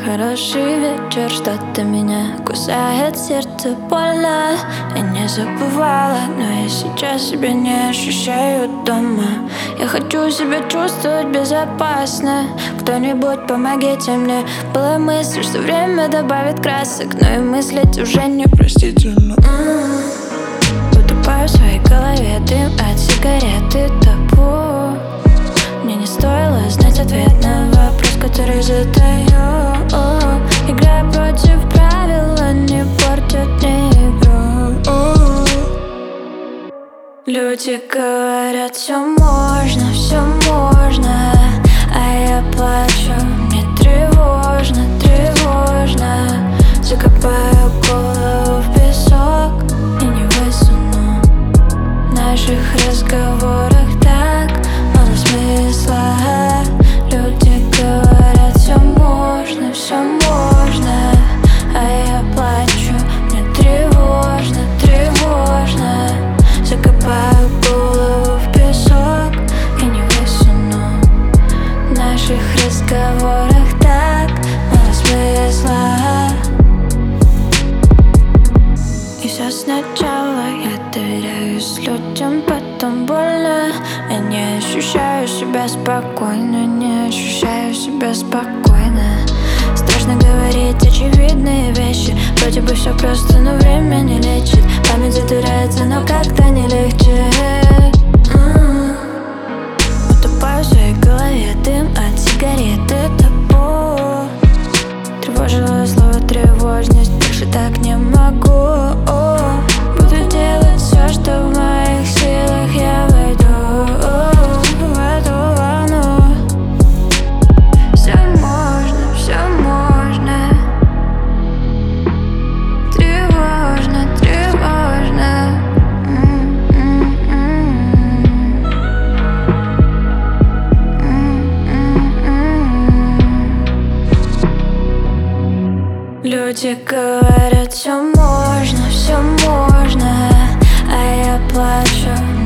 хороший вечер, что-то меня кусает сердце больно. Я не забывала, но я сейчас себя не ощущаю дома. Я хочу себя чувствовать безопасно. Кто-нибудь помогите мне. Была мысль, что время добавит красок, но и мыслить уже непростительно. Утопаю в своей голове, дым от сигареты, табу. Мне не стоило знать ответ на вопрос, который задаю. Играя против правил, не портят мне игру. Люди говорят, все можно, а я плачу. Мне тревожно, тревожно. Закопаю голову в песок и не высуну. В наших разговорах так мало смысла. Люди говорят, все можно, а я плачу. Мне тревожно, тревожно. Закопаю голову в песок и не высуну. В наших разговорах так мало смысла. И все сначала я доверяюсь людям, потом больно. Я не ощущаю себя спокойно, не ощущаю себя спокойно. Страшно говорить очевидные вещи. Вроде бы все просто, но время не лечит. Память затирается, но как-то не легче. Утопаю в своей голове, дым от сигареты, табу. Тревожило слово тревожность, больше так не могу. Буду делать все, что в моих силах. Я войду в эту волну. Все можно. Тревожно, тревожно. Люди говорят, все можно, а я плачу.